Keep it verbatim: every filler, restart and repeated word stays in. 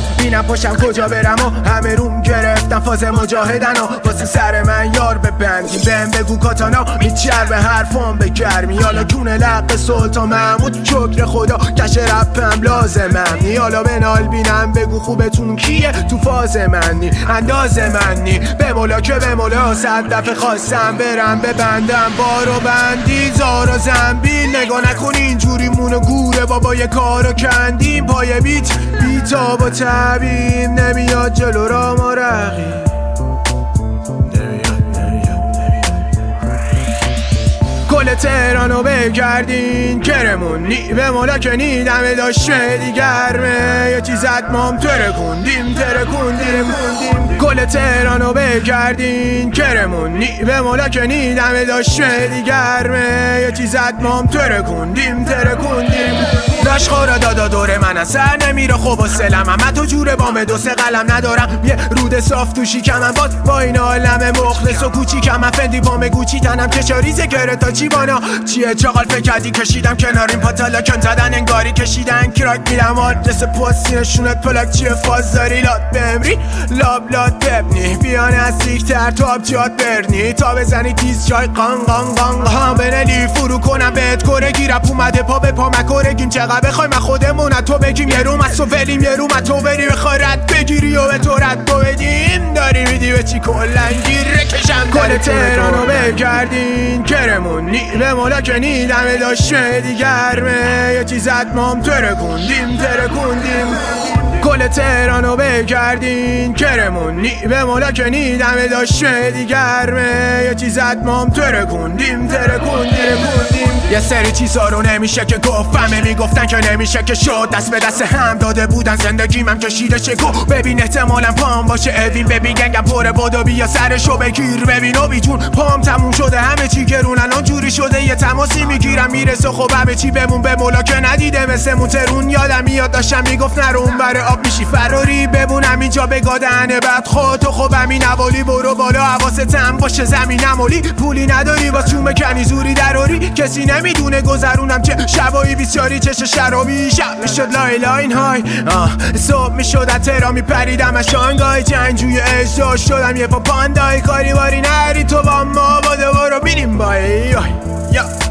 بینم پاشم کجا برم و همه روم گرفتم فاز مجاهدن و واسه سر من یار ببندیم بهم بگو کاتانا میچر به حرفام به گرمی حالا جون لق سلطان محمود شکر خدا کش رپم لازمم حالا بنال بینم بگو خوبتون کیه تو فاز منی انداز منی به مولا که به مولا صد دفعه خواستم برم ببندم بارو بندی زار و زنبیل نگاه نکن اینجوری مونو گوره بابا یه کارو کندیم پای بیت بیتا با تبیم نمیاد جلو را ما رقیم کل تهرانو بگردین کرمونی به مولا که نیدمه داشته دیگرمه یه چیزت مام ترکوندیم ترکوندیم کل تهرانو بگردین کرمونی به مولا که نیدمه داشته دیگرمه یه چیزت مام ترکوندیم ترکوندیم داشت خورا دادا دوره من از سر نمیره خوب و سلم اما تو جوره بامه دو سه قلم ندارم یه رود صاف تو شیکم من باز با این عالم مخلص و کوچیکم من فندی بامه گوچی تنم که چاریزه گره تا چی بانا چیه چاقال فکر کردی کشیدم کناریم پاتالا کن زدن انگاری کشیدن کراک میدم آدرس پستی نشونت پلاک چیه فاز داری لات بمری لاب لات ببنی بیان از دیکتر تو آب جات برنی تا بزنی تیز جای قان قان قان قان بنلی فرو کنم بهت کره گیرم اومده پا به پا مکورگیم چقدر بخوای من خودمون تو بگیم یه روم از تو ولیم یه روم از تو بری بخوای رد بگیری و به تو رد بدیم داری میدی به چی کلنگیر رکشم کل تهرانو بگردین کرمونی به مولا که نیدمه داشته دیگرمه یه چیزت مام ترکوندیم ترکوندیم کل تهرانو بگردین کرمونی به مولا که نیدمه داشته دیگرمه یه چیزت مام ترکوندیم ترکوندیم یه سری چیزا رو نمیشه که گفتمه میگفتن که نمیشه که شد دست به دست هم داده بودن زندگیم هم کشیده چکو ببین احتمالا پام باشه اوین ببین گنگم پره بادو بیا سرشو بگیر ببین اوبی جون پام تموم شده همه چی گرون الان جوری شده یه تماسی میگیرم میرسه خب همه چی بمون به مولا که ندیده مثل موترون یادم میاد داشتم میگفت نرون بره آب میشی فراری ببونم اینجا بگادنه بعد خودتو خب همین نوالی برو بالا حواستم باشه زمینم اولی پولی نداری باز چون بکنی زوری دراری کسی نمیدونه گذرونم چه شبایی بیسیاری چش شرابی شب میشد لای لاین های صبح میشد از تهران میپریدم از شانگای جنگجوی اجدا شدم یه پا پاندای کاری باری نری تو با ما با دوباره بینیم بای یا